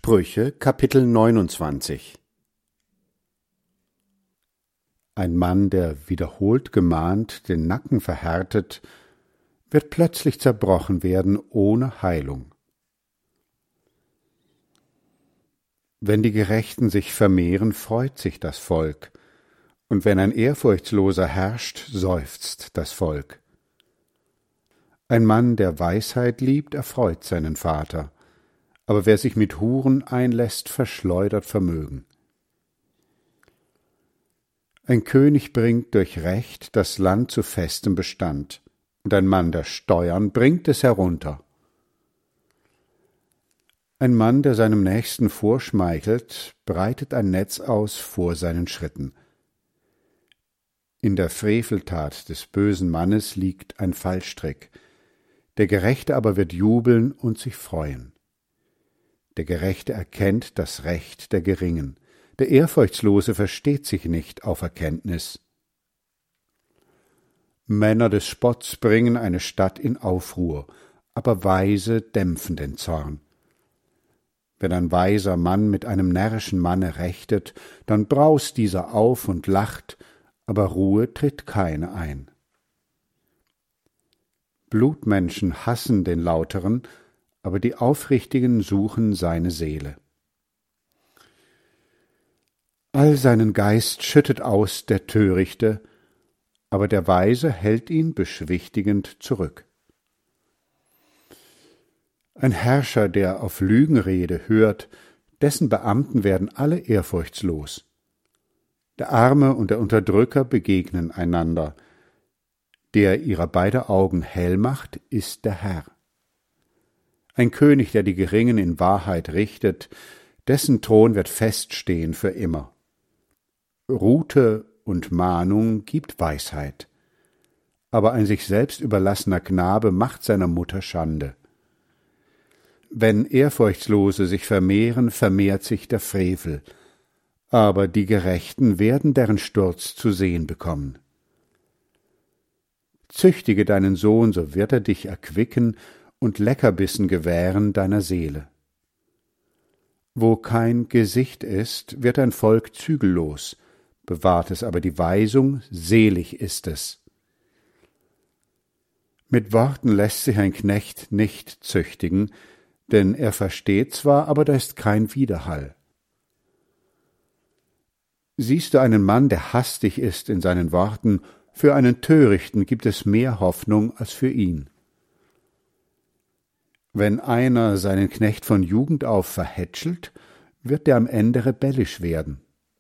Sprüche, Kapitel 29. Ein Mann, der wiederholt gemahnt den Nacken verhärtet, wird plötzlich zerbrochen werden ohne Heilung. Wenn die Gerechten sich vermehren, freut sich das Volk, und wenn ein Ehrfurchtsloser herrscht, seufzt das Volk. Ein Mann, der Weisheit liebt, erfreut seinen Vater, aber wer sich mit Huren einlässt, verschleudert Vermögen. Ein König bringt durch Recht das Land zu festem Bestand, und ein Mann der Steuern bringt es herunter. Ein Mann, der seinem Nächsten vorschmeichelt, breitet ein Netz aus vor seinen Schritten. In der Freveltat des bösen Mannes liegt ein Fallstrick, der Gerechte aber wird jubeln und sich freuen. Der Gerechte erkennt das Recht der Geringen, der Ehrfurchtslose versteht sich nicht auf Erkenntnis. Männer des Spotts bringen eine Stadt in Aufruhr, aber Weise dämpfen den Zorn. Wenn ein weiser Mann mit einem närrischen Manne rechtet, dann braust dieser auf und lacht, aber Ruhe tritt keine ein. Blutmenschen hassen den Lauteren, aber die Aufrichtigen suchen seine Seele. All seinen Geist schüttet aus der Törichte, aber der Weise hält ihn beschwichtigend zurück. Ein Herrscher, der auf Lügenrede hört, dessen Beamten werden alle ehrfurchtslos. Der Arme und der Unterdrücker begegnen einander. Der ihrer beider Augen hell macht, ist der Herr. Ein König, der die Geringen in Wahrheit richtet, dessen Thron wird feststehen für immer. Rute und Mahnung gibt Weisheit, aber ein sich selbst überlassener Knabe macht seiner Mutter Schande. Wenn Ehrfurchtslose sich vermehren, vermehrt sich der Frevel, aber die Gerechten werden deren Sturz zu sehen bekommen. Züchtige deinen Sohn, so wird er dich erquicken und Leckerbissen gewähren deiner Seele. Wo kein Gesicht ist, wird ein Volk zügellos, bewahrt es aber die Weisung, selig ist es. Mit Worten lässt sich ein Knecht nicht züchtigen, denn er versteht zwar, aber da ist kein Widerhall. Siehst du einen Mann, der hastig ist in seinen Worten, für einen Törichten gibt es mehr Hoffnung als für ihn. Wenn einer seinen Knecht von Jugend auf verhätschelt, wird er am Ende rebellisch werden.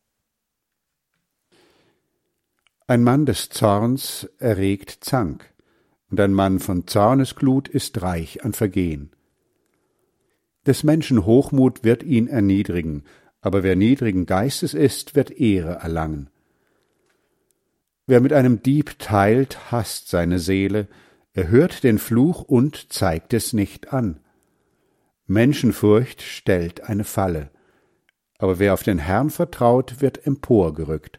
Ein Mann des Zorns erregt Zank, und ein Mann von Zornesglut ist reich an Vergehen. Des Menschen Hochmut wird ihn erniedrigen, aber wer niedrigen Geistes ist, wird Ehre erlangen. Wer mit einem Dieb teilt, hasst seine Seele, er hört den Fluch und zeigt es nicht an. Menschenfurcht stellt eine Falle, aber wer auf den Herrn vertraut, wird emporgerückt.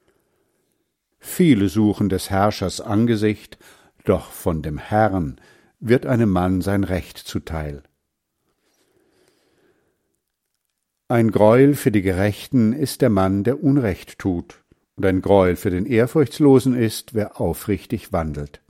Viele suchen des Herrschers Angesicht, doch von dem Herrn wird einem Mann sein Recht zuteil. Ein Greuel für die Gerechten ist der Mann, der Unrecht tut, und ein Greuel für den Ehrfurchtslosen ist, wer aufrichtig wandelt.